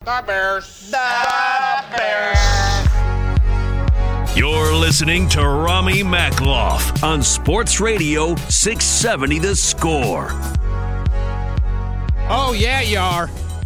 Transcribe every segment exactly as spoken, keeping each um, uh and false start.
The Bears. The Bears. You're listening to Rami Makloff on Sports Radio six seventy The Score. Oh, yeah, you are.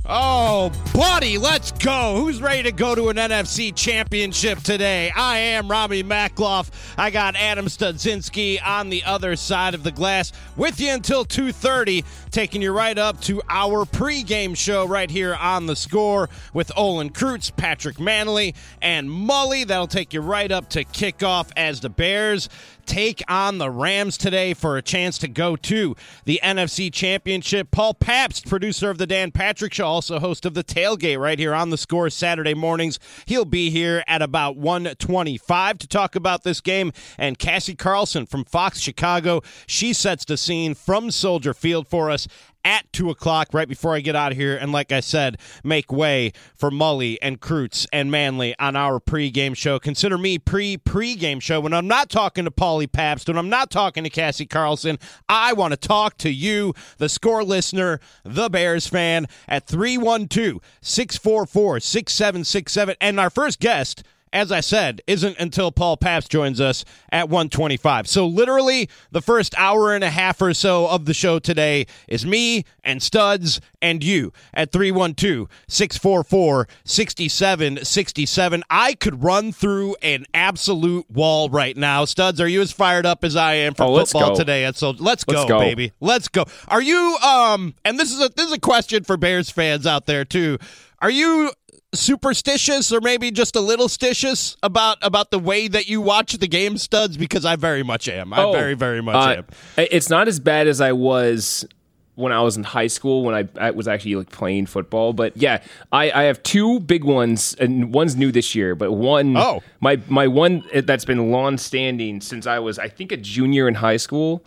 Oh, buddy, let's go. Who's ready to go to an N F C championship today? I am Rami Makloff. I got Adam Studzinski on the other side of the glass with you until two thirty, taking you right up to our pregame show right here on The Score with Olin Kreutz, Patrick Manley, and Mully. That'll take you right up to kickoff as the Bears take on the Rams today for a chance to go to the N F C Championship. Paul Pabst, producer of the Dan Patrick Show, also host of The Tailgate right here on The Score Saturday mornings. He'll be here at about one twenty-five to talk about this game. And Cassie Carlson from Fox Chicago, she sets the scene from Soldier Field for us at two o'clock right before I get out of here. And like I said, make way for Mully and Kreutz and Manley on our pregame show. Consider me pre-pregame show. When I'm not talking to Paulie Pabst, when I'm not talking to Cassie Carlson, I want to talk to you, the Score listener, the Bears fan, at three one two, six four four, six seven six seven. And our first guest, as I said, isn't until Paul Pabst joins us at one twenty-five. So literally the first hour and a half or so of the show today is me and Studs and you at three one two, six four four, six seven six seven. I could run through an absolute wall right now. Studs, are you as fired up as I am for oh, football let's today? So let's, let's go, go, baby. Let's go. Are you, um, and this is a, this is a question for Bears fans out there too. Are you superstitious or maybe just a little stitious about about the way that you watch the game, Studs? Because I very much am. I oh, very, very much uh, am. It's not as bad as I was when I was in high school, when I, I was actually like playing football. But yeah, I, I have two big ones, and one's new this year. But one, oh. my my one that's been long standing since I was, I think, a junior in high school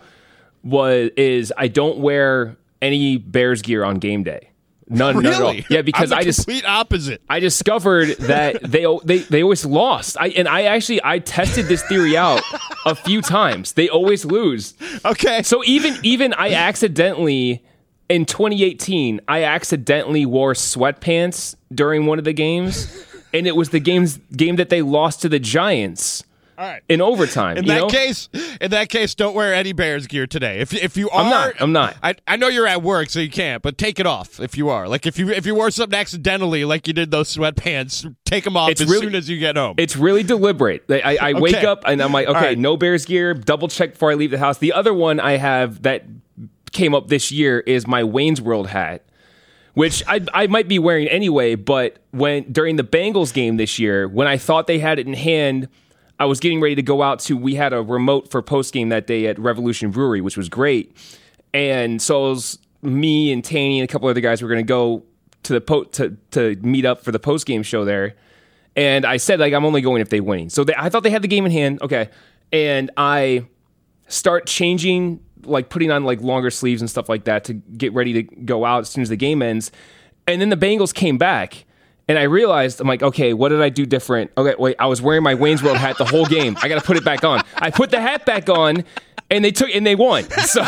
was is I don't wear any Bears gear on game day. None, really? none at all. Yeah, because I'm the I just complete opposite. I discovered that they they they always lost. I and I actually I tested this theory out a few times. They always lose. Okay. So even even I accidentally in twenty eighteen I accidentally wore sweatpants during one of the games, and it was the games game that they lost to the Giants. All right. In overtime. In you that know? case, in that case, don't wear any Bears gear today. If if you are, I'm not. I'm not. I, I know you're at work, so you can't. But take it off if you are. Like if you if you wore something accidentally, like you did those sweatpants, take them off It's as really- soon as you get home. It's really deliberate. I, I wake Okay. up and I'm like, okay, right. no Bears gear. Double check before I leave the house. The other one I have that came up this year is my Wayne's World hat, which I I might be wearing anyway. But when during the Bengals game this year, when I thought they had it in hand, I was getting ready to go out to, we had a remote for postgame that day at Revolution Brewery, which was great. And so it was me and Tanny and a couple other guys were going to go to the po- to, to meet up for the postgame show there. And I said, like, I'm only going if they win. So they, I thought they had the game in hand. Okay. And I start changing, like putting on like longer sleeves and stuff like that to get ready to go out as soon as the game ends. And then the Bengals came back. And I realized, I'm like, okay, what did I do different? Okay, wait, I was wearing my Wayne's World hat the whole game. I got to put it back on. I put the hat back on, and they took and they won. So, so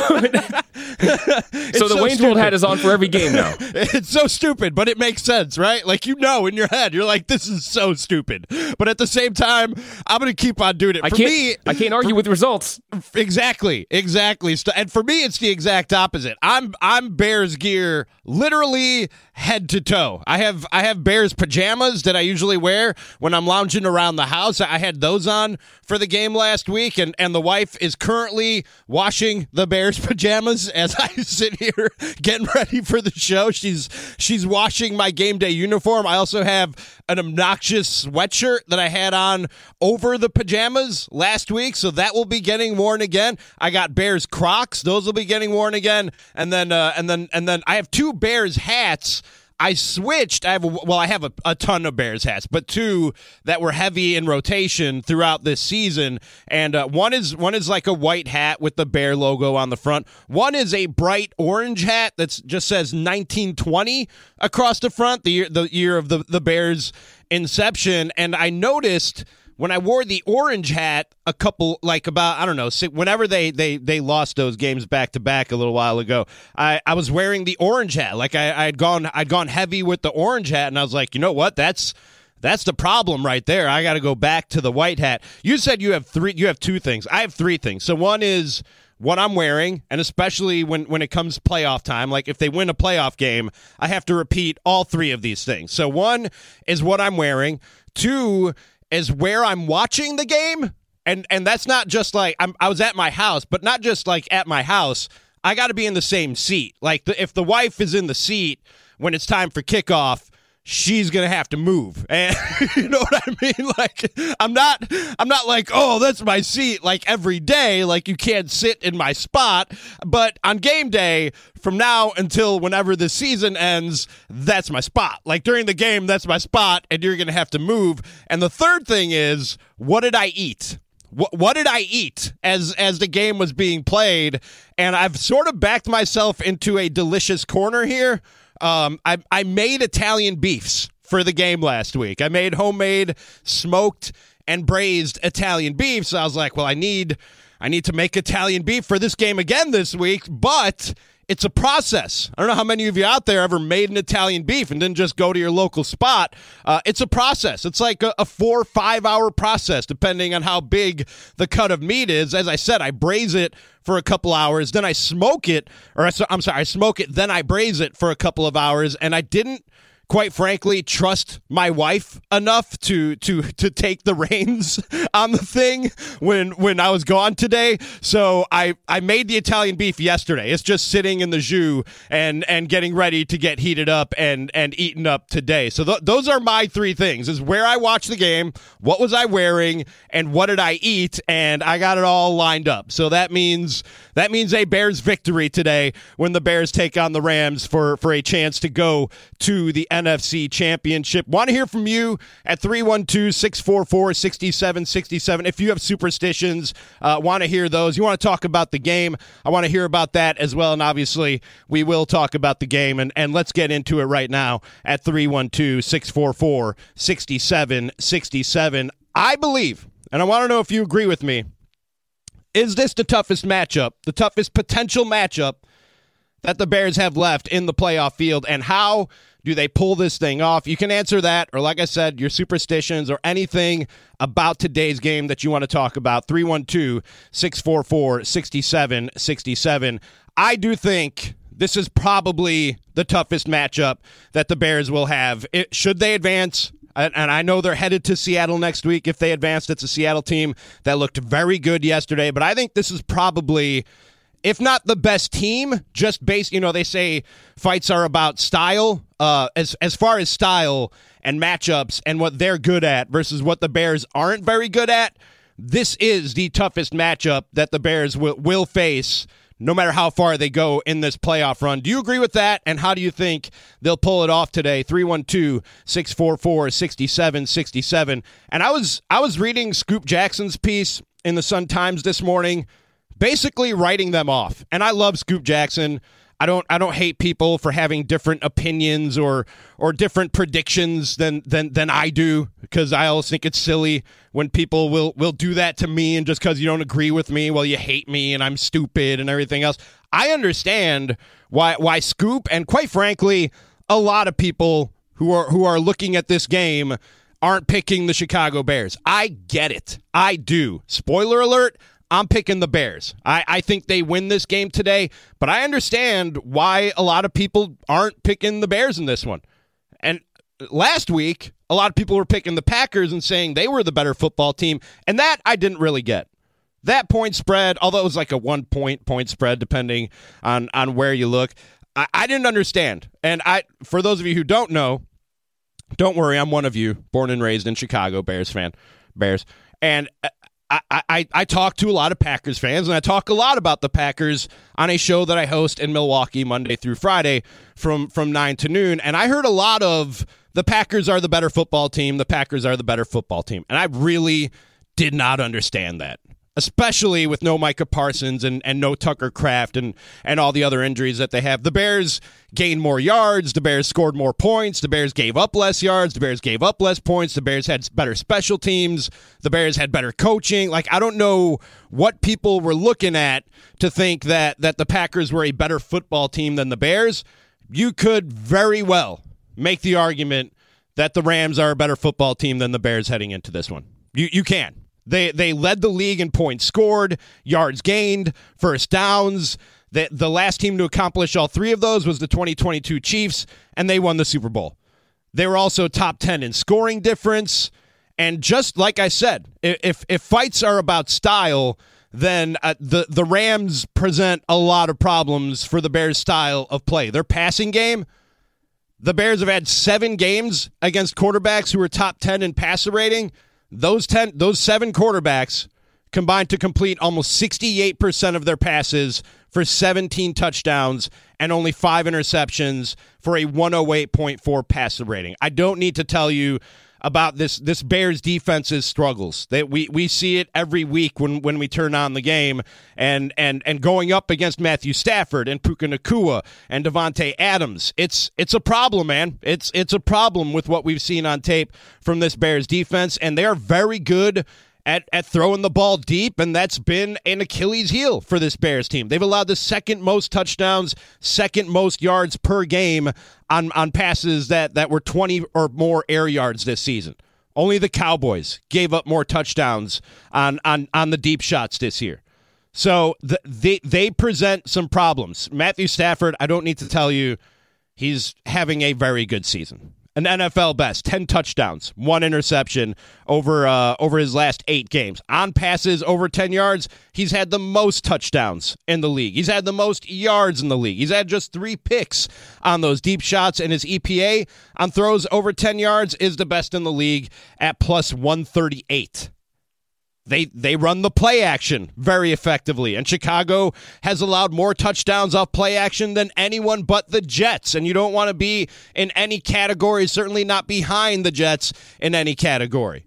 the so Wayne's stupid. World hat is on for every game now. It's so stupid, but it makes sense, right? Like, you know in your head, you're like, this is so stupid. But at the same time, I'm going to keep on doing it. I For can't, me, I can't argue for, with results. Exactly, exactly. And for me, it's the exact opposite. I'm I'm Bears gear literally head to toe. I have I have Bears pajamas that I usually wear when I'm lounging around the house. I had those on for the game last week, and, and the wife is currently washing the Bears pajamas as I sit here getting ready for the show. She's she's washing my game day uniform. I also have an obnoxious sweatshirt that I had on over the pajamas last week, so that will be getting worn again. I got Bears Crocs; those will be getting worn again, and then uh, and then and then I have two Bears hats. I switched. I have a, well, I have a, a ton of Bears hats, but two that were heavy in rotation throughout this season. And uh, one is one is like a white hat with the Bear logo on the front. One is a bright orange hat that just says nineteen twenty across the front, the year the year of the the Bears' inception. And I noticed when I wore the orange hat a couple, like about, I don't know, whenever they, they, they lost those games back to back a little while ago, I, I was wearing the orange hat. Like I, I'd gone, I'd gone heavy with the orange hat, and I was like, you know what? That's, that's the problem right there. I got to go back to the white hat. You said you have three, you have two things. I have three things. So one is what I'm wearing, and especially when, when it comes playoff time, like if they win a playoff game, I have to repeat all three of these things. So one is what I'm wearing. Two is where I'm watching the game, and and that's not just like I'm, I was at my house, but not just like at my house. I got to be in the same seat. Like the, if the wife is in the seat when it's time for kickoff, she's gonna have to move, and you know what I mean. Like I'm not, I'm not like, oh, that's my seat. Like every day, like you can't sit in my spot. But on game day, from now until whenever the season ends, that's my spot. Like during the game, that's my spot, and you're gonna have to move. And the third thing is, what did I eat? What, what did I eat as as the game was being played? And I've sort of backed myself into a delicious corner here. Um, I, I made Italian beefs for the game last week. I made homemade smoked and braised Italian beef. So I was like, well, I need I need to make Italian beef for this game again this week, but it's a process. I don't know how many of you out there ever made an Italian beef and didn't just go to your local spot. Uh, it's a process. It's like a, a four or five hour process, depending on how big the cut of meat is. As I said, I braise it for a couple hours, then I smoke it, or I, I'm sorry, I smoke it, then I braise it for a couple of hours, and I didn't, quite frankly, trust my wife enough to to to take the reins on the thing when when I was gone today. So I, I made the Italian beef yesterday. It's just sitting in the jus and and getting ready to get heated up and and eaten up today. So th- those are my three things: is where I watched the game, what was I wearing, and what did I eat. And I got it all lined up. So that means that means a Bears victory today when the Bears take on the Rams for for a chance to go to the N F C Championship. Want to hear from you at three one two, six four four, six seven six seven. If you have superstitions, uh, want to hear those. You want to talk about the game, I want to hear about that as well. And obviously, we will talk about the game. And, and let's get into it right now at three one two, six four four, six seven six seven. I believe, and I want to know if you agree with me, is this the toughest matchup, the toughest potential matchup that the Bears have left in the playoff field, and how do they pull this thing off? You can answer that, or like I said, your superstitions or anything about today's game that you want to talk about. three one two, six four four, six seven six seven. I do think this is probably the toughest matchup that the Bears will have. It, should they advance, and, and I know they're headed to Seattle next week. If they advanced, it's a Seattle team that looked very good yesterday, but I think this is probably, if not the best team, just based, you know, they say fights are about style. Uh, as as far as style and matchups and what they're good at versus what the Bears aren't very good at, this is the toughest matchup that the Bears will, will face no matter how far they go in this playoff run. Do you agree with that? And how do you think they'll pull it off today? three one two, six four four, six seven six seven. And I was I was reading Scoop Jackson's piece in the Sun-Times this morning, basically writing them off. And I love Scoop Jackson. I don't I don't hate people for having different opinions or or different predictions than than than I do, because I always think it's silly when people will will do that to me, and just because you don't agree with me, well, you hate me and I'm stupid and everything else. I understand why why Scoop, and quite frankly, a lot of people who are who are looking at this game aren't picking the Chicago Bears. I get it. I do. Spoiler alert, I'm picking the Bears. I, I think they win this game today, but I understand why a lot of people aren't picking the Bears in this one. And last week, a lot of people were picking the Packers and saying they were the better football team, and that I didn't really get. That point spread, although it was like a one-point point spread, depending on, on where you look, I, I didn't understand. And I, for those of you who don't know, don't worry, I'm one of you, born and raised in Chicago, Bears fan, Bears. And I, I, I talk to a lot of Packers fans, and I talk a lot about the Packers on a show that I host in Milwaukee Monday through Friday from, from nine to noon. And I heard a lot of the Packers are the better football team. The Packers are the better football team. And I really did not understand that. especially with no Micah Parsons and, and no Tucker Kraft and, and all the other injuries that they have. The Bears gained more yards. The Bears scored more points. The Bears gave up less yards. The Bears gave up less points. The Bears had better special teams. The Bears had better coaching. Like, I don't know what people were looking at to think that, that the Packers were a better football team than the Bears. You could very well make the argument that the Rams are a better football team than the Bears heading into this one. You you can. They they led the league in points scored, yards gained, first downs. The, the last team to accomplish all three of those was the twenty twenty-two Chiefs, and they won the Super Bowl. They were also top ten in scoring difference. And just like I said, if if fights are about style, then uh, the, the Rams present a lot of problems for the Bears' style of play. Their passing game, the Bears have had seven games against quarterbacks who were top ten in passer rating. Those ten, those seven quarterbacks combined to complete almost sixty-eight percent of their passes for seventeen touchdowns and only five interceptions for a one oh eight point four passer rating. I don't need to tell you about this this Bears defense's struggles. That we we see it every week when, when we turn on the game, and and and going up against Matthew Stafford and Puka Nacua and Devontae Adams. It's it's a problem, man. It's it's a problem with what we've seen on tape from this Bears defense, and they are very good at at throwing the ball deep, and that's been an Achilles heel for this Bears team. They've allowed the second most touchdowns, second most yards per game on, on passes that, that were twenty or more air yards this season. Only the Cowboys gave up more touchdowns on, on, on the deep shots this year. So the, they, they present some problems. Matthew Stafford, I don't need to tell you, he's having a very good season. An N F L best, ten touchdowns, one interception over uh, over his last eight games. On passes over ten yards, he's had the most touchdowns in the league. He's had the most yards in the league. He's had just three picks on those deep shots, and his E P A on throws over ten yards is the best in the league at plus one thirty-eight. They they run the play action very effectively, and Chicago has allowed more touchdowns off play action than anyone but the Jets, and you don't want to be in any category, certainly not behind the Jets in any category.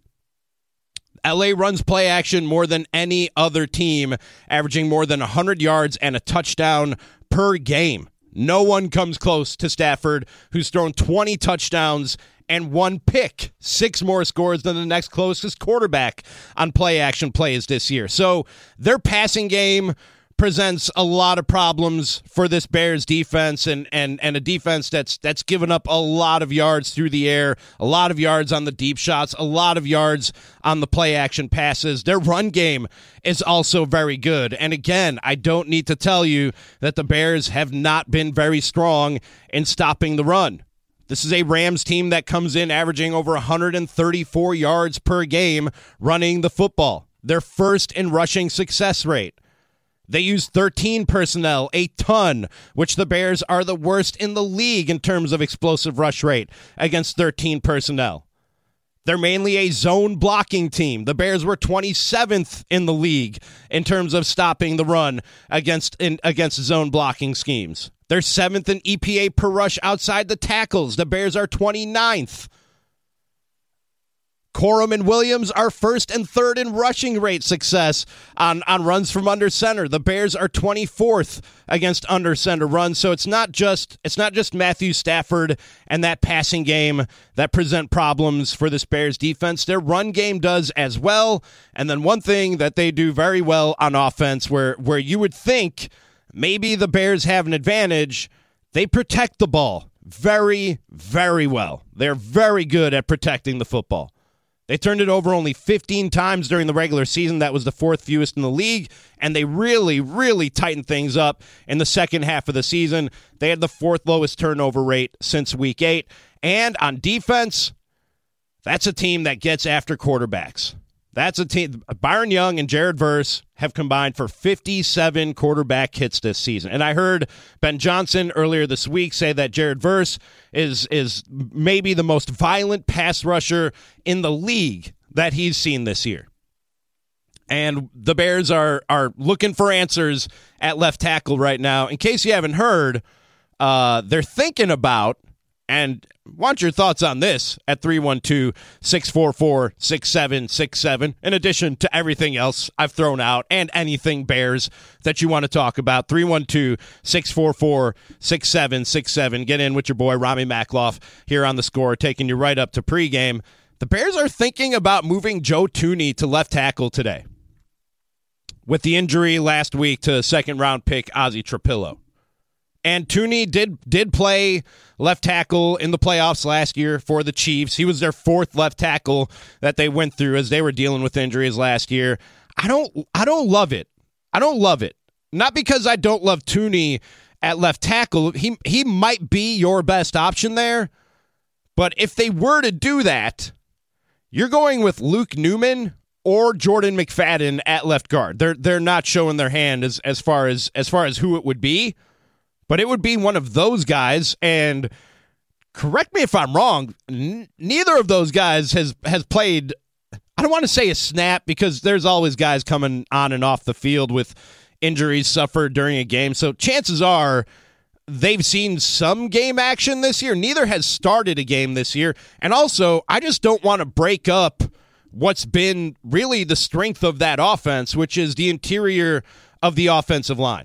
L A runs play action more than any other team, averaging more than one hundred yards and a touchdown per game. No one comes close to Stafford, who's thrown twenty touchdowns and one pick, six more scores than the next closest quarterback on play-action plays this year. So their passing game presents a lot of problems for this Bears defense, and and and a defense that's that's given up a lot of yards through the air, a lot of yards on the deep shots, a lot of yards on the play-action passes. Their run game is also very good. And again, I don't need to tell you that the Bears have not been very strong in stopping the run. This is a Rams team that comes in averaging over one hundred thirty-four yards per game running the football. They're first in rushing success rate. They use thirteen personnel, a ton, which the Bears are the worst in the league in terms of explosive rush rate against thirteen personnel. They're mainly a zone blocking team. The Bears were twenty-seventh in the league in terms of stopping the run against in, against zone blocking schemes. They're seventh in E P A per rush outside the tackles. The Bears are twenty-ninth. Corum and Williams are first and third in rushing rate success on, on runs from under center. The Bears are twenty-fourth against under center runs. So it's not just it's not just Matthew Stafford and that passing game that present problems for this Bears defense. Their run game does as well. And then one thing that they do very well on offense, where where you would think maybe the Bears have an advantage, they protect the ball very, very well. They're very good at protecting the football. They turned it over only fifteen times during the regular season. That was the fourth fewest in the league, and they really, really tightened things up in the second half of the season. They had the fourth lowest turnover rate since week eight. And on defense, that's a team that gets after quarterbacks. That's a team. Byron Young and Jared Verse have combined for fifty-seven quarterback hits this season. And I heard Ben Johnson earlier this week say that Jared Verse is is maybe the most violent pass rusher in the league that he's seen this year. And the Bears are are looking for answers at left tackle right now. In case you haven't heard, uh, they're thinking about, And want your thoughts on this at three one two, six four four, six seven six seven, in addition to everything else I've thrown out and anything Bears that you want to talk about. three one two, six four four, six seven six seven. Get in with your boy, Rami Makloff, here on The Score, taking you right up to pregame. The Bears are thinking about moving Joe Thuney to left tackle today, with the injury last week to second-round pick Ozzie Trapillo. And Thuney did did play left tackle in the playoffs last year for the Chiefs. He was their fourth left tackle that they went through as they were dealing with injuries last year. I don't I don't love it. I don't love it. Not because I don't love Thuney at left tackle. He he might be your best option there. But if they were to do that, you're going with Luke Newman or Jordan McFadden at left guard. They're they're not showing their hand as as far as as far as who it would be. But it would be one of those guys, and correct me if I'm wrong, n- neither of those guys has, has played, I don't want to say a snap, because there's always guys coming on and off the field with injuries suffered during a game, so chances are they've seen some game action this year. Neither has started a game this year, and also, I just don't want to break up what's been really the strength of that offense, which is the interior of the offensive line.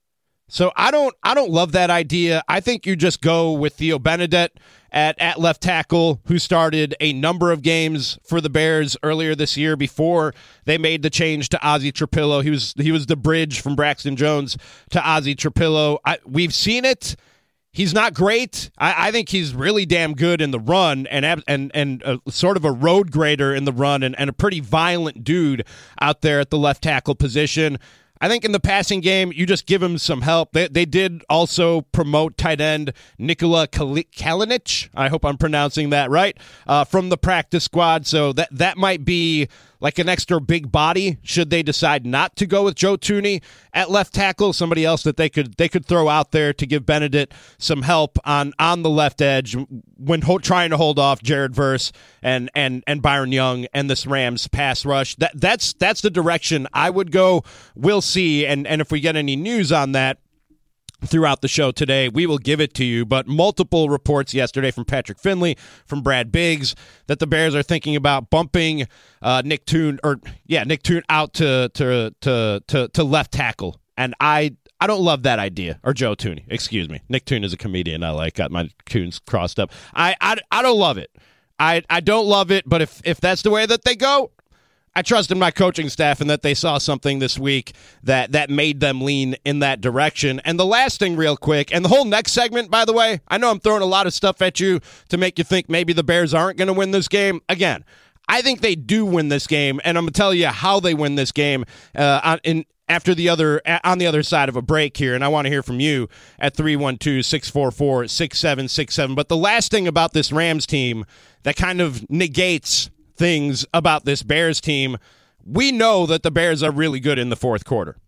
So I don't I don't love that idea. I think you just go with Theo Benedett at, at left tackle, who started a number of games for the Bears earlier this year before they made the change to Ozzie Trapillo. He was he was the bridge from Braxton Jones to Ozzie Trapillo. I, we've seen it. He's not great. I, I think he's really damn good in the run and and and a, sort of a road grader in the run and, and a pretty violent dude out there at the left tackle position. I think in the passing game, you just give him some help. They they did also promote tight end Nikola Kalinic. I hope I'm pronouncing that right, uh, from the practice squad. So that, that might be like an extra big body should they decide not to go with Joe Thuney at left tackle, somebody else that they could they could throw out there to give Benedict some help on, on the left edge when ho- trying to hold off Jared Verse and and and Byron Young and this Rams pass rush. That that's that's the direction I would go. We'll see, and and if we get any news on that throughout the show today, we will give it to you. But multiple reports yesterday from Patrick Finley, from Brad Biggs, that the Bears are thinking about bumping uh, Nick Toon or yeah Nick Toon out to to to to, to left tackle, and I. I don't love that idea. Or Joe Thuney, excuse me. Nick Toon is a comedian. I like. Got my tunes crossed up. I, I, I don't love it. I, I don't love it, but if, if that's the way that they go, I trust in my coaching staff and that they saw something this week that, that made them lean in that direction. And the last thing real quick, and the whole next segment, by the way, I know I'm throwing a lot of stuff at you to make you think maybe the Bears aren't going to win this game. Again, I think they do win this game, and I'm going to tell you how they win this game uh, in after the other on the other side of a break here, and I want to hear from you at three one two, six four four, six seven six seven. But the last thing about this Rams team that kind of negates things about this Bears team, we know that the Bears are really good in the fourth quarter.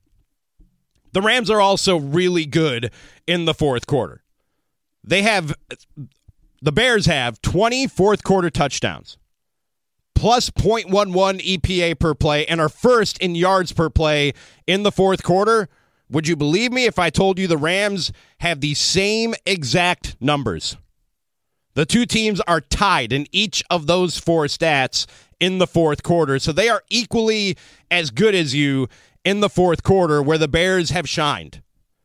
The Rams are also really good in the fourth quarter. They have the Bears have twenty fourth quarter touchdowns, plus point one one E P A per play, and are first in yards per play in the fourth quarter. Would you believe me if I told you the Rams have the same exact numbers? The two teams are tied in each of those four stats in the fourth quarter, so they are equally as good as you in the fourth quarter, where the Bears have shined.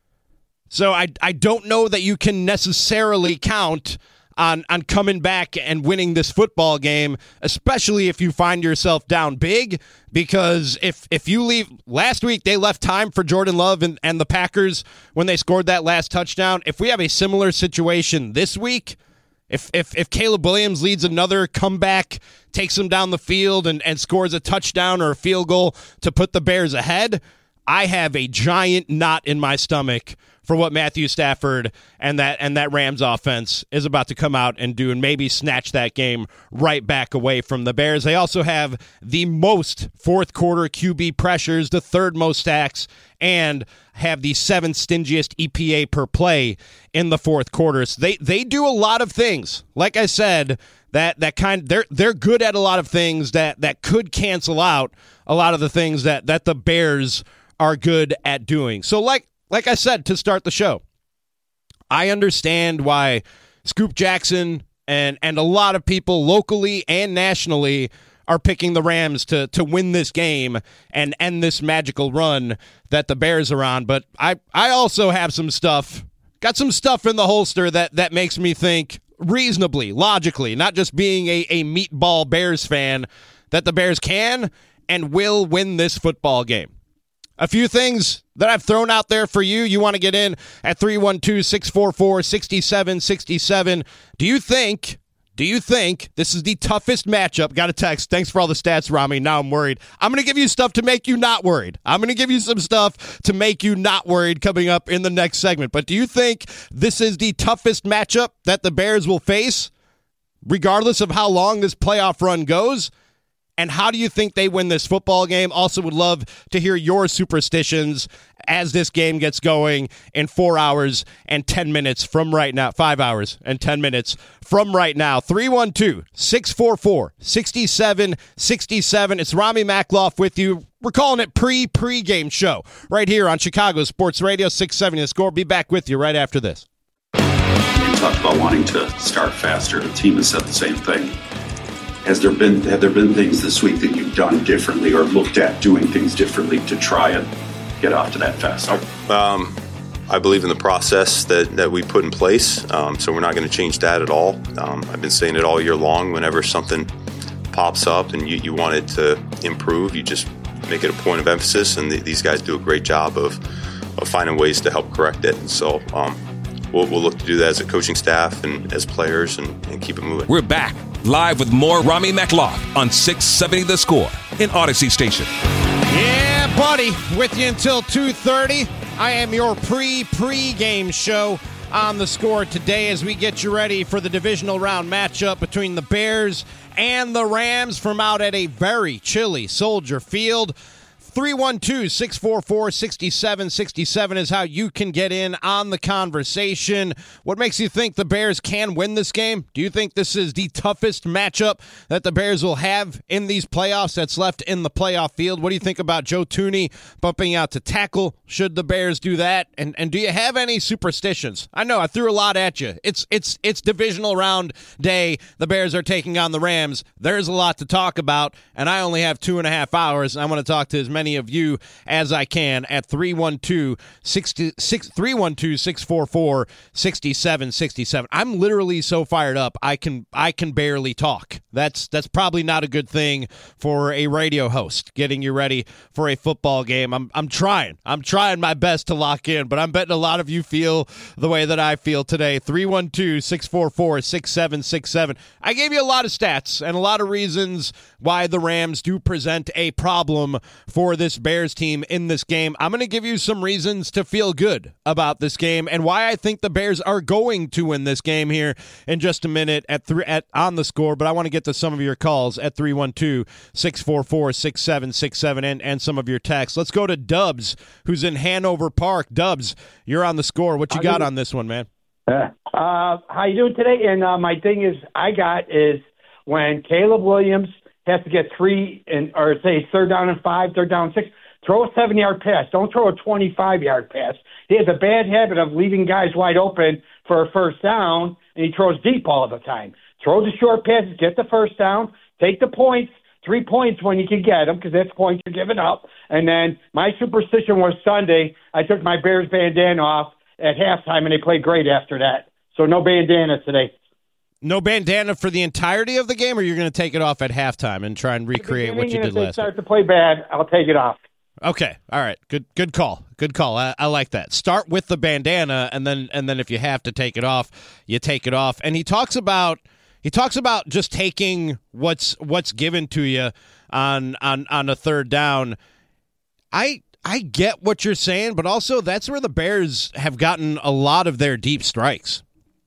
So I, I don't know that you can necessarily count on on coming back and winning this football game, especially if you find yourself down big, because if if you leave, last week they left time for Jordan Love and, and the Packers when they scored that last touchdown. If we have a similar situation this week, if if if Caleb Williams leads another comeback, takes them down the field and, and scores a touchdown or a field goal to put the Bears ahead, I have a giant knot in my stomach for what Matthew Stafford and that and that Rams offense is about to come out and do, and maybe snatch that game right back away from the Bears. They also have the most fourth quarter Q B pressures, the third most sacks, and have the seventh stingiest E P A per play in the fourth quarter. So they they do a lot of things. Like I said, that that kind they're they're good at a lot of things that that could cancel out a lot of the things that that the Bears are good at doing. So like Like I said to start the show, I understand why Scoop Jackson and and a lot of people locally and nationally are picking the Rams to to win this game and end this magical run that the Bears are on. But I, I also have some stuff, got some stuff in the holster that, that makes me think reasonably, logically, not just being a, a meatball Bears fan, that the Bears can and will win this football game. A few things that I've thrown out there for you. You want to get in at three one two, six four four, six seven six seven. Do you think, do you think this is the toughest matchup? Got a text. Thanks for all the stats, Rami. Now I'm worried. I'm going to give you stuff to make you not worried. I'm going to give you some stuff to make you not worried coming up in the next segment. But do you think this is the toughest matchup that the Bears will face, regardless of how long this playoff run goes? And how do you think they win this football game? Also would love to hear your superstitions as this game gets going in four hours and ten minutes from right now. Five hours and ten minutes from right now. three one two, six four four, six seven six seven. It's Rami Makloff with you. We're calling it pre-pre-game show right here on Chicago Sports Radio six seventy The Score. Be back with you right after this. You talked about wanting to start faster. The team has said the same thing. Has there been have there been things this week that you've done differently or looked at doing things differently to try and get off to that fast start? Um, I believe in the process that, that we put in place, um, so we're not going to change that at all. Um, I've been saying it all year long. Whenever something pops up and you, you want it to improve, you just make it a point of emphasis, and the, these guys do a great job of, of finding ways to help correct it. And so um, we'll, we'll look to do that as a coaching staff and as players and, and keep it moving. We're back live with more Rami Makloff on six seventy The Score in Odyssey Station. Yeah, buddy, with you until two thirty. I am your pre-pre-game show on The Score today as we get you ready for the divisional round matchup between the Bears and the Rams from out at a very chilly Soldier Field. three one two, six four four, six seven six seven is how you can get in on the conversation. What makes you think the Bears can win this game? Do you think this is the toughest matchup that the Bears will have in these playoffs that's left in the playoff field? What do you think about Joe Thuney bumping out to tackle? Should the Bears do that? And and do you have any superstitions? I know I threw a lot at you. It's it's it's divisional round day. The Bears are taking on the Rams. There's a lot to talk about, and I only have two and a half hours. I want to talk to as many of you as I can at three one two, six four four, six seven six seven. I'm literally so fired up I can I can barely talk. That's that's probably not a good thing for a radio host, getting you ready for a football game. I'm I'm trying. I'm trying my best to lock in, but I'm betting a lot of you feel the way that I feel today. three one two, six four four, six seven six seven. I gave you a lot of stats and a lot of reasons why the Rams do present a problem for this Bears team in this game. I'm going to give you some reasons to feel good about this game and why I think the Bears are going to win this game here in just a minute at three at on The Score. But I want to get to some of your calls at three one two, six four four, six seven six seven and, and some of your texts. Let's go to Dubs, who's in Hanover Park. Dubs, you're on The Score. What you got on this one, man? Uh, uh, how you doing today? And uh, my thing is, I got is when Caleb Williams has to get three and or say third down and five, third down and six, throw a seven-yard pass. Don't throw a twenty-five-yard pass. He has a bad habit of leaving guys wide open for a first down, and he throws deep all the time. Throw the short passes, get the first down, take the points, three points when you can get them because that's points you're giving up. And then my superstition was Sunday, I took my Bears bandana off at halftime, and they played great after that. So no bandana today. No bandana for the entirety of the game, or you're going to take it off at halftime and try and recreate what you did last week? If they start to play bad, I'll take it off. Okay, all right, good, good call, good call. I, I like that. Start with the bandana, and then, and then if you have to take it off, you take it off. And he talks about, he talks about just taking what's what's given to you on on on a third down. I I get what you're saying, but also that's where the Bears have gotten a lot of their deep strikes.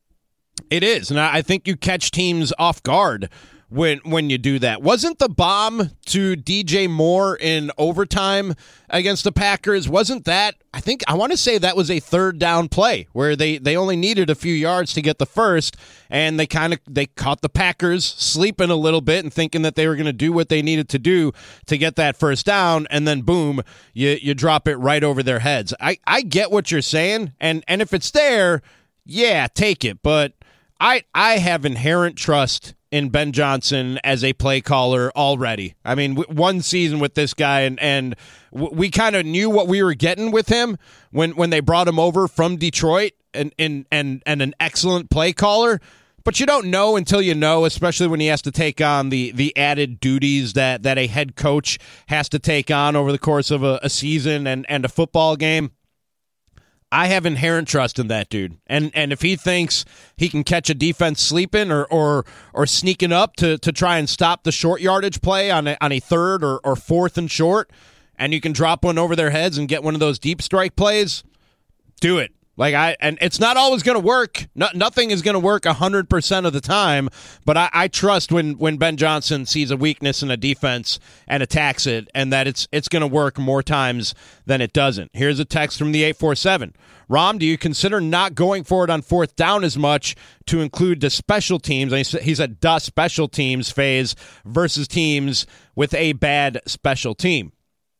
It is, and I think you catch teams off guard when when you do that. Wasn't the bomb to D J Moore in overtime against the Packers, wasn't that, I think, I want to say that was a third down play where they, they only needed a few yards to get the first, and they kind of, they caught the Packers sleeping a little bit and thinking that they were going to do what they needed to do to get that first down, and then boom, you you drop it right over their heads. I, I get what you're saying, and, and if it's there, yeah, take it, but I I have inherent trust in Ben Johnson as a play caller already. I mean, w- one season with this guy, and, and w- we kind of knew what we were getting with him when, when they brought him over from Detroit, and, and, and, and an excellent play caller. But you don't know until you know, especially when he has to take on the, the added duties that, that a head coach has to take on over the course of a, a season and, and a football game. I have inherent trust in that dude. And and if he thinks he can catch a defense sleeping or or, or sneaking up to, to try and stop the short yardage play on a, on a third or, or fourth and short, and you can drop one over their heads and get one of those deep strike plays, do it. Like I, and it's not always going to work. No, nothing is going to work one hundred percent of the time, but I, I trust when, when Ben Johnson sees a weakness in a defense and attacks it, and that it's it's going to work more times than it doesn't. Here's a text from the eight four seven. Rom, do you consider not going for it on fourth down as much to include the special teams? He said the special teams phase versus teams with a bad special team.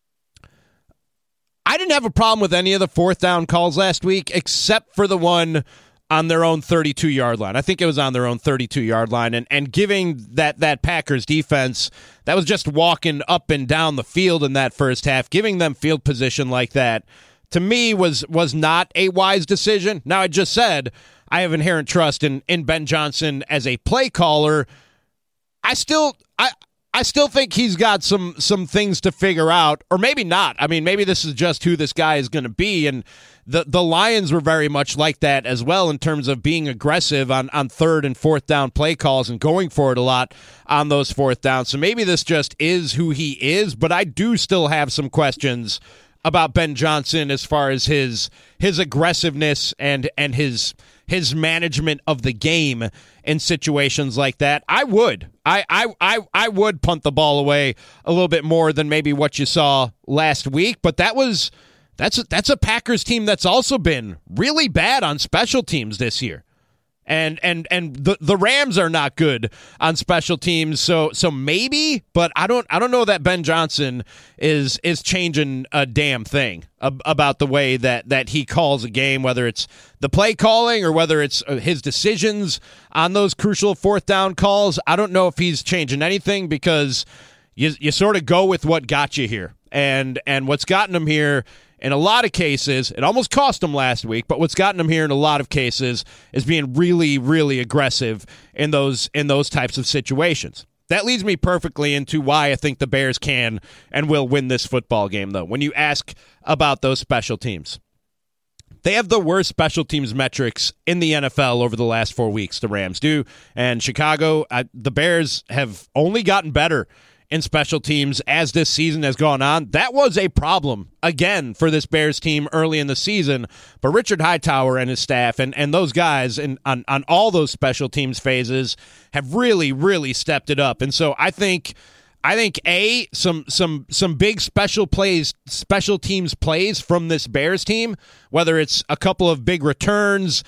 I didn't have a problem with any of the fourth down calls last week, except for the one on their own thirty-two-yard line. I think it was on their own thirty-two-yard line, and, and giving that, that Packers defense that was just walking up and down the field in that first half, giving them field position like that, to me was was not a wise decision. Now, I just said I have inherent trust in, in Ben Johnson as a play caller. I still... I. I still think he's got some some things to figure out, or maybe not. I mean, maybe this is just who this guy is going to be, and the the Lions were very much like that as well in terms of being aggressive on, on third and fourth down play calls and going for it a lot on those fourth downs. So maybe this just is who he is, but I do still have some questions about Ben Johnson as far as his his aggressiveness and and his his management of the game in situations like that. I would. I, I, I, I would punt the ball away a little bit more than maybe what you saw last week, but that was that's a, that's a Packers team that's also been really bad on special teams this year. And and and the, the Rams are not good on special teams, so so maybe, but I don't I don't know that Ben Johnson is is changing a damn thing ab- about the way that, that he calls a game, whether it's the play calling or whether it's his decisions on those crucial fourth down calls. I don't know if he's changing anything because you you sort of go with what got you here, and and what's gotten him here. In a lot of cases, it almost cost him last week, but what's gotten him here in a lot of cases is being really, really aggressive in those in those types of situations. That leads me perfectly into why I think the Bears can and will win this football game, though. When you ask about those special teams, they have the worst special teams metrics in the N F L over the last four weeks, the Rams do. And Chicago, uh, the Bears have only gotten better in special teams as this season has gone on. That was a problem, again, for this Bears team early in the season. But Richard Hightower and his staff and, and those guys in, on, on all those special teams phases have really, really stepped it up. And so I think, I think A, some some some big special plays, special teams plays from this Bears team, whether it's a couple of big returns,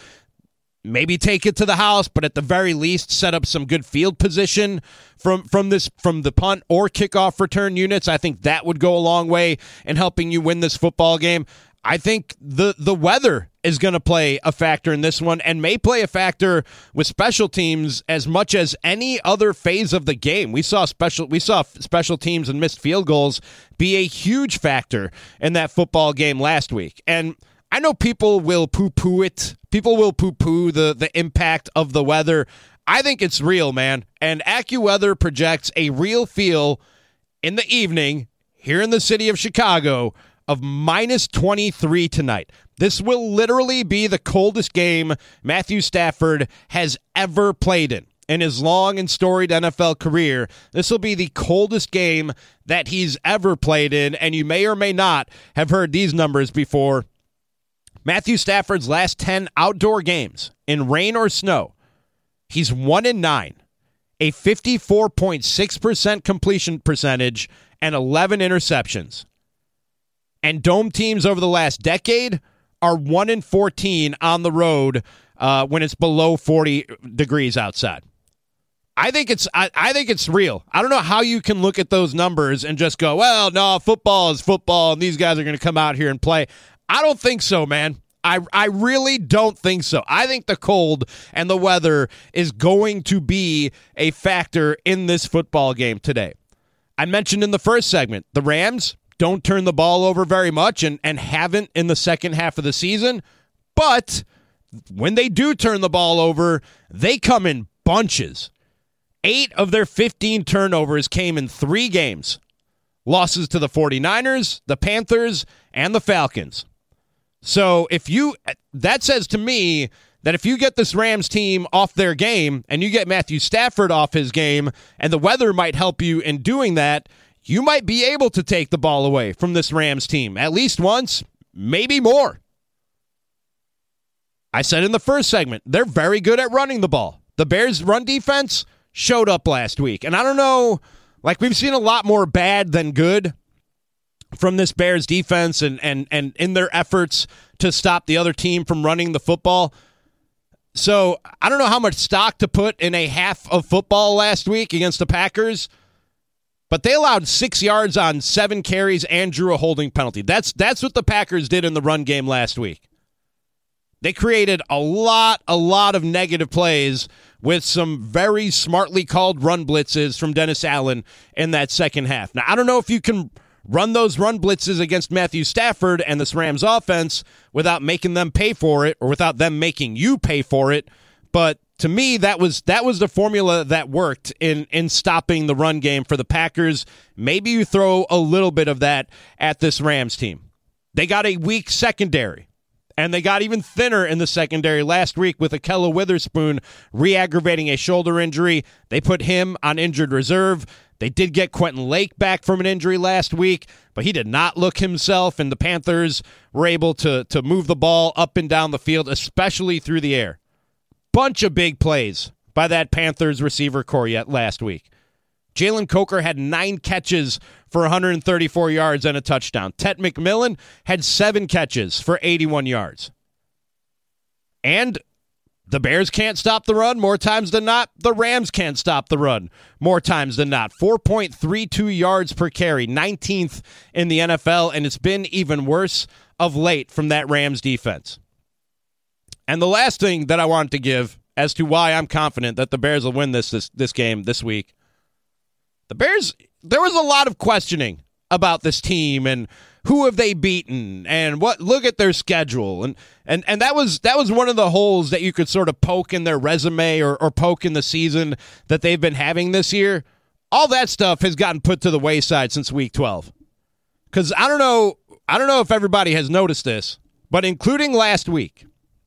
maybe take it to the house, but at the very least set up some good field position from from this from the punt or kickoff return units. I think that would go a long way in helping you win this football game. I think the the weather is going to play a factor in this one and may play a factor with special teams as much as any other phase of the game. We saw special we saw special teams and missed field goals be a huge factor in that football game last week. And I know people will poo-poo it. People will poo-poo the, the impact of the weather. I think it's real, man. And AccuWeather projects a real feel in the evening here in the city of Chicago of minus twenty-three tonight. This will literally be the coldest game Matthew Stafford has ever played in. In his long and storied N F L career, this will be the coldest game that he's ever played in, and you may or may not have heard these numbers before. Matthew Stafford's last ten outdoor games in rain or snow, he's one and nine, a fifty-four point six percent completion percentage, and eleven interceptions. And dome teams over the last decade are one and fourteen on the road uh, when it's below forty degrees outside. I think it's I, I think it's real. I don't know how you can look at those numbers and just go, well, no, football is football, and these guys are going to come out here and play. I don't think so, man. I, I really don't think so. I think the cold and the weather is going to be a factor in this football game today. I mentioned in the first segment, the Rams don't turn the ball over very much and, and haven't in the second half of the season. But when they do turn the ball over, they come in bunches. Eight of their fifteen turnovers came in three games. Losses to the 49ers, the Panthers, and the Falcons. So if you, that says to me that if you get this Rams team off their game and you get Matthew Stafford off his game and the weather might help you in doing that, you might be able to take the ball away from this Rams team at least once, maybe more. I said in the first segment, they're very good at running the ball. The Bears' run defense showed up last week. And I don't know, like we've seen a lot more bad than good from this Bears defense and, and, and in their efforts to stop the other team from running the football. So I don't know how much stock to put in a half of football last week against the Packers, but they allowed six yards on seven carries and drew a holding penalty. That's that's what the Packers did in the run game last week. They created a lot, a lot of negative plays with some very smartly called run blitzes from Dennis Allen in that second half. Now, I don't know if you can run those run blitzes against Matthew Stafford and this Rams offense without making them pay for it or without them making you pay for it. But to me, that was that was the formula that worked in, in stopping the run game for the Packers. Maybe you throw a little bit of that at this Rams team. They got a weak secondary, and they got even thinner in the secondary last week with Ahkello Witherspoon re-aggravating a shoulder injury. They put him on injured reserve. They did get Quentin Lake back from an injury last week, but he did not look himself, and the Panthers were able to, to move the ball up and down the field, especially through the air. Bunch of big plays by that Panthers receiver core yet last week. Jalen Coker had nine catches for one hundred thirty-four yards and a touchdown. Ted McMillan had seven catches for eighty-one yards. And the Bears can't stop the run more times than not. The Rams can't stop the run more times than not. four point three two yards per carry, nineteenth in the N F L, and it's been even worse of late from that Rams defense. And the last thing that I wanted to give as to why I'm confident that the Bears will win this this, this game this week, the Bears, there was a lot of questioning about this team and who have they beaten and what, look at their schedule. And, and, and that was, that was one of the holes that you could sort of poke in their resume or, or poke in the season that they've been having this year. All that stuff has gotten put to the wayside since week twelve. Cause I don't know, I don't know if everybody has noticed this, but including last week,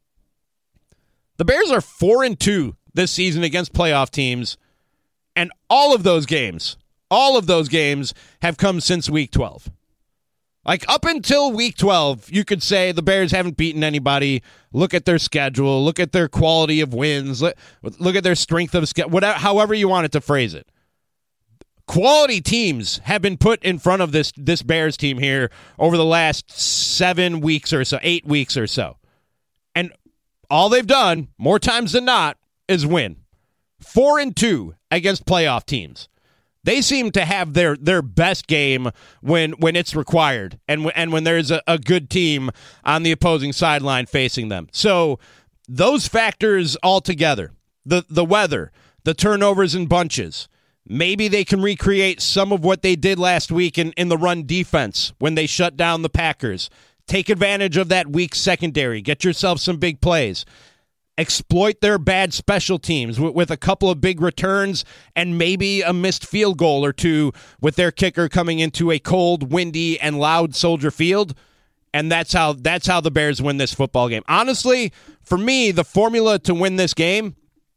the Bears are four and two this season against playoff teams. And all of those games, all of those games have come since week twelve. Like up until week twelve, you could say the Bears haven't beaten anybody. Look at their schedule. Look at their quality of wins. Look, look at their strength of schedule. Whatever, however you want it to phrase it. Quality teams have been put in front of this this Bears team here over the last seven weeks or so, eight weeks or so. And all they've done, more times than not, is win. Four and two against playoff teams. They seem to have their, their best game when when it's required and, w- and when there's a, a good team on the opposing sideline facing them. So those factors all together, the, the weather, the turnovers in bunches, maybe they can recreate some of what they did last week in, in the run defense when they shut down the Packers. Take advantage of that weak secondary. Get yourself some big plays. Exploit their bad special teams with, with a couple of big returns and maybe a missed field goal or two with their kicker coming into a cold, windy, and loud Soldier Field. And that's how that's how the Bears win this football game. Honestly, for me, the formula to win this game,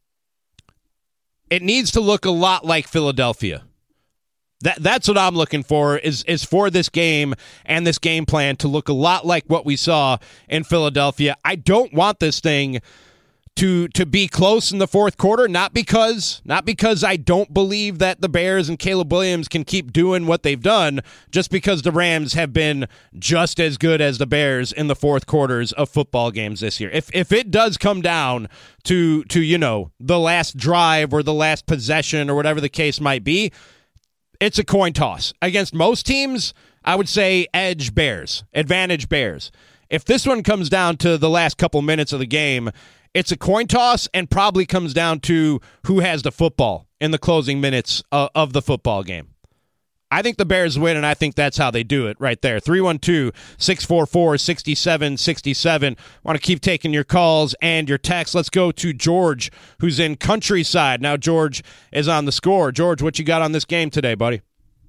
it needs to look a lot like Philadelphia. That that's what I'm looking for is is for this game and this game plan to look a lot like what we saw in Philadelphia. I don't want this thing to to be close in the fourth quarter, not because not because I don't believe that the Bears and Caleb Williams can keep doing what they've done, just because the Rams have been just as good as the Bears in the fourth quarters of football games this year. If if it does come down to to you know the last drive or the last possession or whatever the case might be, it's a coin toss. Against most teams, I would say edge Bears, advantage Bears. If this one comes down to the last couple minutes of the game, it's a coin toss and probably comes down to who has the football in the closing minutes uh, of the football game. I think the Bears win, and I think that's how they do it right there. three one two, six four four, six seven six seven. Want to keep taking your calls and your texts. Let's go to George, who's in Countryside. Now George is on the score. George, what you got on this game today, buddy?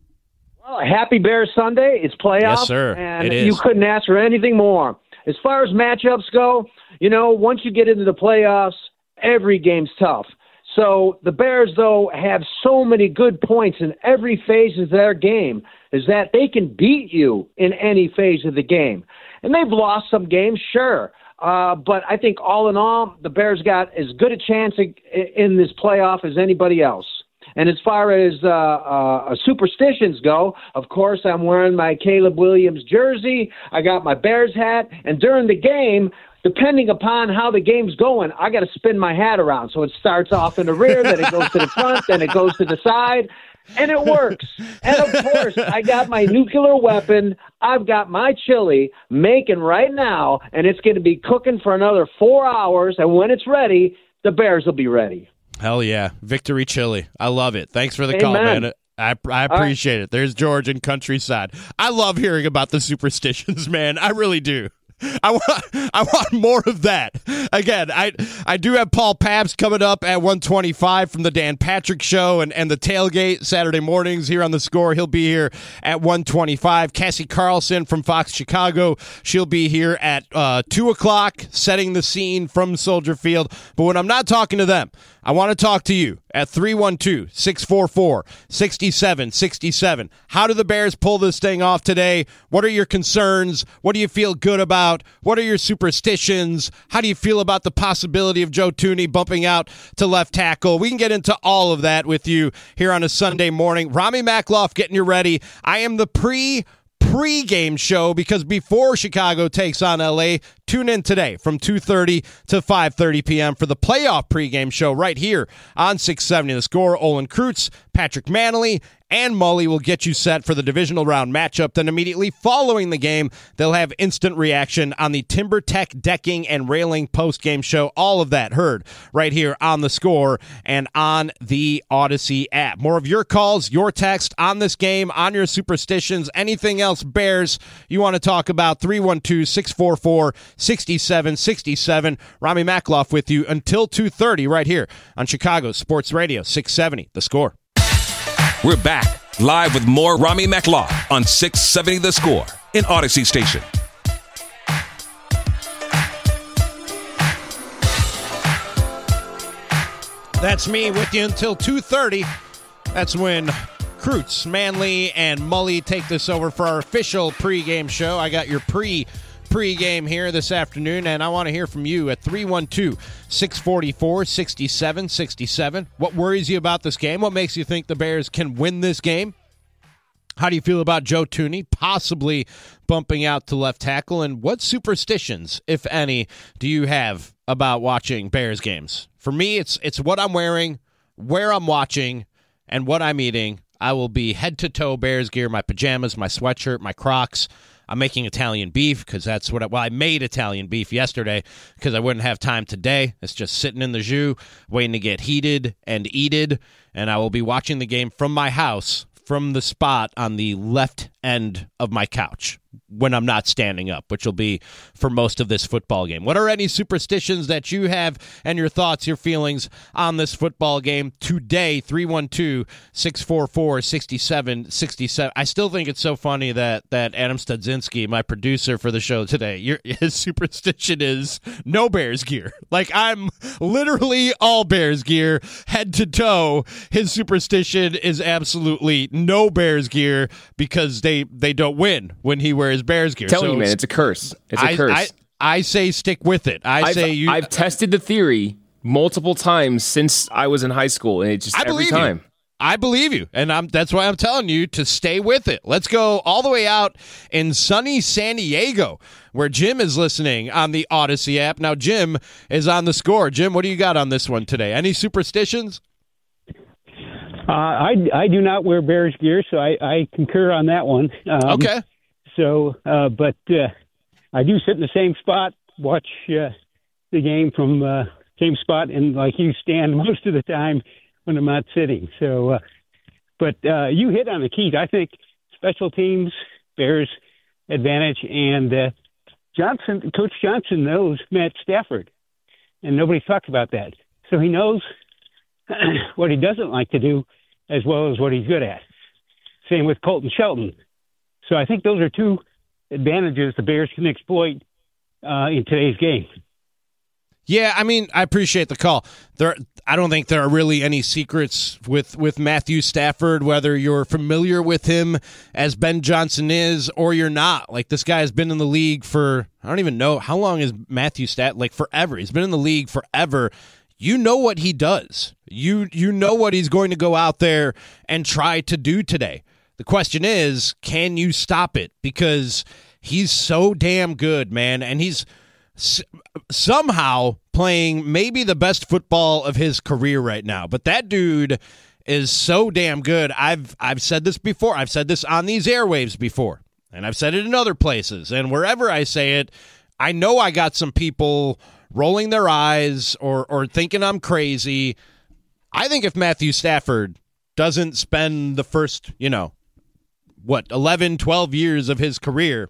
Well, happy Bears Sunday. It's playoff. Yes, sir. And it is. You couldn't ask for anything more. As far as matchups go, you know, once you get into the playoffs, every game's tough. So the Bears, though, have so many good points in every phase of their game, is that they can beat you in any phase of the game. And they've lost some games, sure. Uh, but I think all in all, the Bears got as good a chance in this playoff as anybody else. And as far as uh, uh, superstitions go, of course, I'm wearing my Caleb Williams jersey. I got my Bears hat. And during the game, depending upon how the game's going, I got to spin my hat around. So it starts off in the rear, then it goes to the front, then it goes to the side, and it works. And, of course, I got my nuclear weapon. I've got my chili making right now, and it's going to be cooking for another four hours. And when it's ready, the Bears will be ready. Hell yeah. Victory chili. I love it. Thanks for the Amen. call, man. I, I appreciate right. it. There's George in Countryside. I love hearing about the superstitions, man. I really do. I want, I want more of that. Again, I I do have Paul Pabst coming up at one twenty-five from the Dan Patrick Show and, and the Tailgate Saturday mornings here on The Score. He'll be here at one twenty-five. Cassie Carlson from Fox Chicago, she'll be here at uh, two o'clock, setting the scene from Soldier Field. But when I'm not talking to them, I want to talk to you at three one two, six four four, six seven six seven. How do the Bears pull this thing off today? What are your concerns? What do you feel good about? What are your superstitions? How do you feel about the possibility of Joe Thuney bumping out to left tackle? We can get into all of that with you here on a Sunday morning. Rami Makloff getting you ready. I am the pre pre-game show because before Chicago takes on L A, tune in today from two thirty to five thirty p.m. for the playoff pregame show right here on six seventy The Score. Olin Kreutz, Patrick Manley, and Mully will get you set for the divisional round matchup. Then immediately following the game, they'll have instant reaction on the TimberTech decking and railing post-game show. All of that heard right here on The Score and on the Odyssey app. More of your calls, your text on this game, on your superstitions, anything else Bears you want to talk about, three one two, six four four, six seven six seven. Rami Makloff with you until two thirty right here on Chicago Sports Radio six seventy The Score. We're back live with more Rami Makloff on six seventy The Score in Odyssey Station. That's me with you until two thirty. That's when Kreutz, Manley, and Mully take this over for our official pregame show. I got your pre pregame here this afternoon, and I want to hear from you at three one two, six four four, six seven six seven. What worries you about this game? What makes you think the Bears can win this game? How do you feel about Joe Thuney possibly bumping out to left tackle? And what superstitions, if any, do you have about watching Bears games? For me, it's it's what I'm wearing, where I'm watching, and what I'm eating. I will be head-to-toe Bears gear, my pajamas, my sweatshirt, my Crocs. I'm making Italian beef because that's what I, well, I made Italian beef yesterday because I wouldn't have time today. It's just sitting in the jus, waiting to get heated and eated, and I will be watching the game from my house, from the spot on the left end of my couch when I'm not standing up, which will be for most of this football game. What are any superstitions that you have and your thoughts, your feelings on this football game today? three one two, six four four, six seven six seven. I still think it's so funny that that Adam Studzinski, my producer for the show today, your, his superstition is no Bears gear. Like, I'm literally all Bears gear, head to toe. His superstition is absolutely no Bears gear because they, they don't win when he wears Bears gear. Telling so you, man, it's a curse. It's a I, curse. I, I say stick with it. I I've, say you. I've tested the theory multiple times since I was in high school, and it just I every believe time. You. I believe you, and I'm, that's why I'm telling you to stay with it. Let's go all the way out in sunny San Diego, where Jim is listening on the Odyssey app. Now, Jim is on The Score. Jim, what do you got on this one today? Any superstitions? Uh, I, I do not wear Bears gear, so I, I concur on that one. Um, okay. So, uh, but uh, I do sit in the same spot, watch uh, the game from uh, same spot, and like you stand most of the time when I'm not sitting. So, uh, but uh, you hit on the keys. I think special teams, Bears advantage, and uh, Johnson, Coach Johnson knows Matt Stafford, and nobody talks about that. So he knows what he doesn't like to do as well as what he's good at. Same with Colton Shelton. So I think those are two advantages the Bears can exploit uh, in today's game. Yeah, I mean, I appreciate the call. There, I don't think there are really any secrets with, with Matthew Stafford, whether you're familiar with him as Ben Johnson is or you're not. Like, this guy has been in the league for, I don't even know, how long is Matthew Stafford? Like, forever. He's been in the league forever. You know what he does. You you know what he's going to go out there and try to do today. The question is, can you stop it? Because he's so damn good, man, and he's somehow playing maybe the best football of his career right now. But that dude is so damn good. I've I've said this before. I've said this on these airwaves before, and I've said it in other places. And wherever I say it, I know I got some people rolling their eyes or or thinking I'm crazy. I think if Matthew Stafford doesn't spend the first, you know, what, eleven, twelve years of his career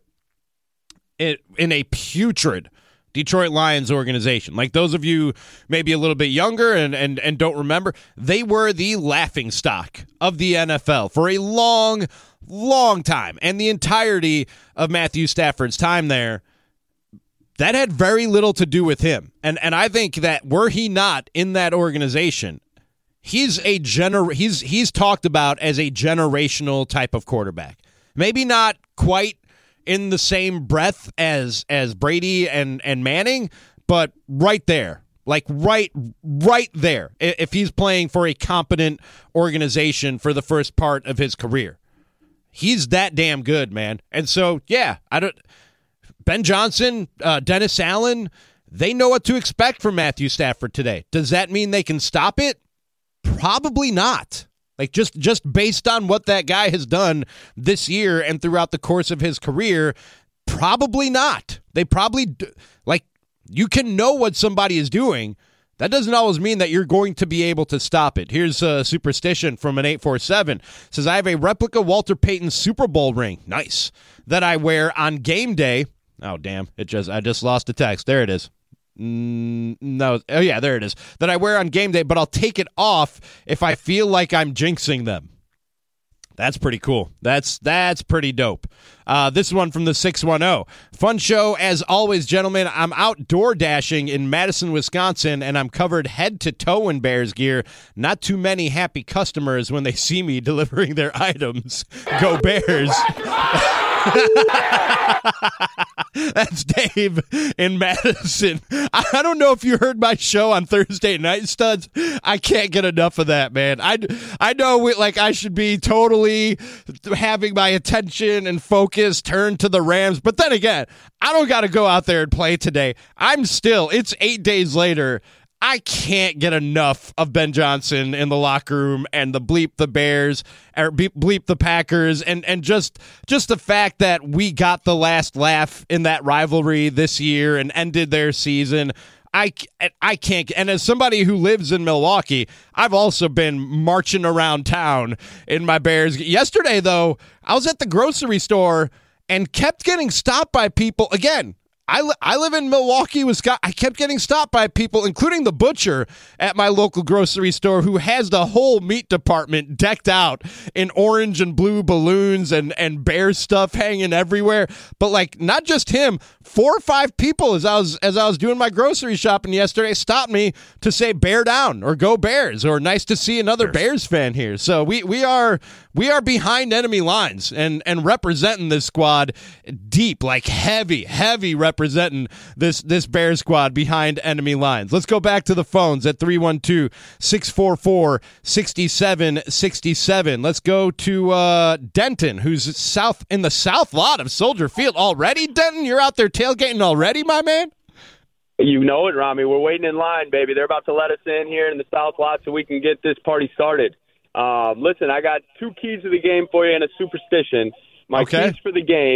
in, in a putrid Detroit Lions organization. Like, those of you maybe a little bit younger and, and, and don't remember, they were the laughingstock of the N F L for a long, long time. And the entirety of Matthew Stafford's time there, that had very little to do with him. And and I think that were he not in that organization, he's a gener- he's he's talked about as a generational type of quarterback. Maybe not quite in the same breath as as Brady and, and Manning, but right there. Like right right there. If he's playing for a competent organization for the first part of his career. He's that damn good, man. And so, yeah, I don't Ben Johnson, uh, Dennis Allen, they know what to expect from Matthew Stafford today. Does that mean they can stop it? Probably not. Like, just, just based on what that guy has done this year and throughout the course of his career, probably not. They probably, do, like, you can know what somebody is doing. That doesn't always mean that you're going to be able to stop it. Here's a superstition from an eight four seven. It says, I have a replica Walter Payton Super Bowl ring. Nice. That I wear on game day. Oh, damn. It just I just lost a text. There it is. Mm, no. Oh, yeah, there it is. That I wear on game day, but I'll take it off if I feel like I'm jinxing them. That's pretty cool. That's that's pretty dope. Uh, this one from the six one zero. Fun show as always, gentlemen. I'm outdoor dashing in Madison, Wisconsin, and I'm covered head to toe in Bears gear. Not too many happy customers when they see me delivering their items. Go Bears. That's Dave in Madison. I don't know if you heard my show on Thursday night, Studs. I can't get enough of that, man. I, I know we, like I should be totally having my attention and focus turned to the Rams, but then again, I don't got to go out there and play today. I'm still, it's eight days later. I can't get enough of Ben Johnson in the locker room and the bleep the Bears or bleep the Packers and, and just just the fact that we got the last laugh in that rivalry this year and ended their season. I, I can't. And as somebody who lives in Milwaukee, I've also been marching around town in my Bears. Yesterday, though, I was at the grocery store and kept getting stopped by people. Again, I, li- I live in Milwaukee, Wisconsin. I kept getting stopped by people, including the butcher at my local grocery store, who has the whole meat department decked out in orange and blue balloons and, and bear stuff hanging everywhere. But, like, not just him. Four or five people, as I was as I was doing my grocery shopping yesterday, stopped me to say "bear down" or "go Bears" or "nice to see another Bears fan here." So we we are we are behind enemy lines and and representing this squad deep, like heavy, heavy representing this this Bears squad behind enemy lines. Let's go back to the phones at three one two, six four four, six seven six seven. Let's go to uh, Denton, who's south in the south lot of Soldier Field already. Denton, you're out there tailgating already, my man? You know it, Rami. We're waiting in line, baby. They're about to let us in here in the south lot so we can get this party started. Uh, listen, I got two keys to the game for you and a superstition. My okay. keys for the game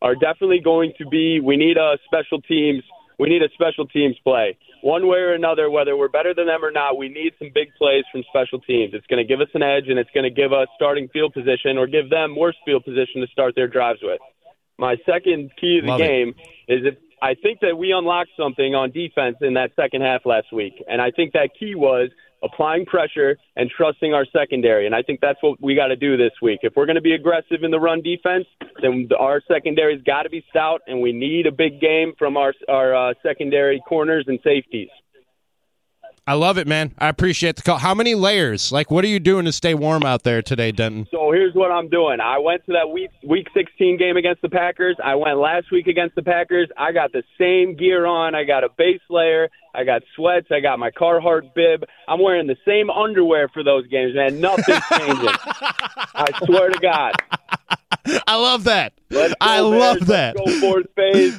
are definitely going to be, we need a special teams, we need a special teams play. One way or another, whether we're better than them or not, we need some big plays from special teams. It's going to give us an edge, and it's going to give us starting field position or give them worse field position to start their drives with. My second key of the Love game it. is if I think that we unlocked something on defense in that second half last week, and I think that key was applying pressure and trusting our secondary, and I think that's what we got to do this week. If we're going to be aggressive in the run defense, then our secondary's got to be stout, and we need a big game from our our uh, secondary corners and safeties. I love it, man. I appreciate the call. How many layers? Like, what are you doing to stay warm out there today, Denton? So here's what I'm doing. I went to that week week sixteen game against the Packers. I went last week against the Packers. I got the same gear on. I got a base layer. I got sweats. I got my Carhartt bib. I'm wearing the same underwear for those games, man. Nothing's changing. I swear to God. I love that. Let's go, I Bears. love that. Let's go fourth phase.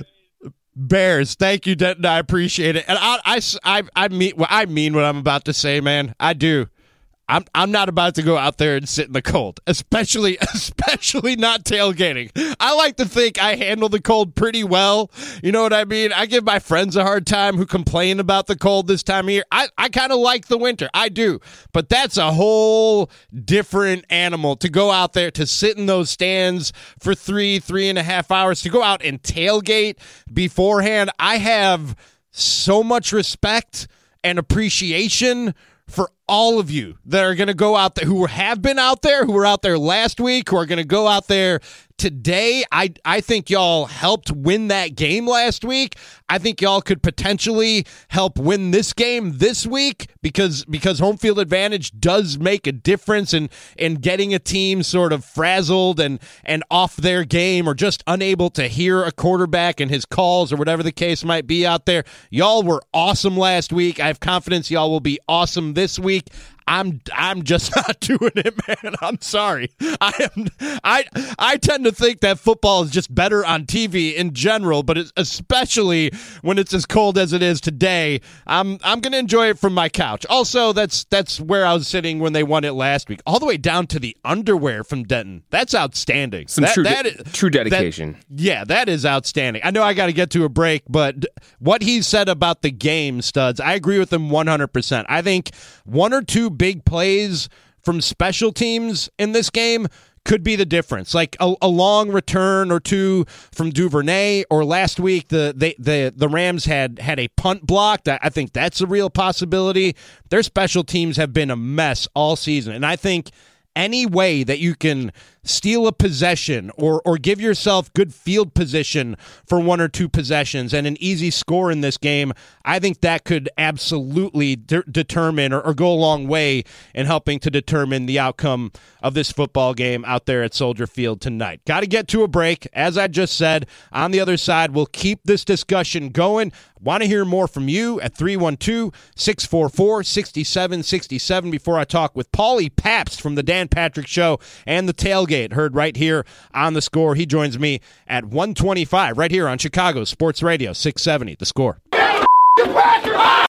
Bears, thank you, Denton. I appreciate it. And I, I, I, I mean, I mean what I'm about to say, man. I do. I'm I'm not about to go out there and sit in the cold, especially especially not tailgating. I like to think I handle the cold pretty well. You know what I mean? I give my friends a hard time who complain about the cold this time of year. I, I kind of like the winter. I do. But that's a whole different animal to go out there, to sit in those stands for three, three and a half hours, to go out and tailgate beforehand. I have so much respect and appreciation for all of you that are going to go out there, who have been out there, who were out there last week, who are going to go out there today. I I think y'all helped win that game last week. I think y'all could potentially help win this game this week because because home field advantage does make a difference in in getting a team sort of frazzled and and off their game, or just unable to hear a quarterback and his calls, or whatever the case might be out there. Y'all were awesome last week. I have confidence y'all will be awesome this week. I'm I'm just not doing it, man. I'm sorry. I am I I tend to think that football is just better on T V in general, but it's especially when it's as cold as it is today. I'm I'm gonna enjoy it from my couch. Also, that's that's where I was sitting when they won it last week, all the way down to the underwear from Denton. That's outstanding. Some that, true that de- is, true dedication. That, yeah, that is outstanding. I know I got to get to a break, but what he said about the game, Studs, I agree with him one hundred percent. I think one or two big plays from special teams in this game could be the difference. Like a, a long return or two from Duvernay, or last week the they, the the Rams had had a punt blocked. I think that's a real possibility. Their special teams have been a mess all season, and I think any way that you can steal a possession or or give yourself good field position for one or two possessions and an easy score in this game, I think that could absolutely de- determine or, or go a long way in helping to determine the outcome of this football game out there at Soldier Field tonight. Got to get to a break. As I just said, on the other side, we'll keep this discussion going. Want to hear more from you at three one two, six four four, six seven six seven before I talk with Paulie Pabst from the Dan Patrick Show and the Tailgate, heard right here on The Score. He joins me at one twenty-five right here on Chicago Sports Radio six seventy The Score.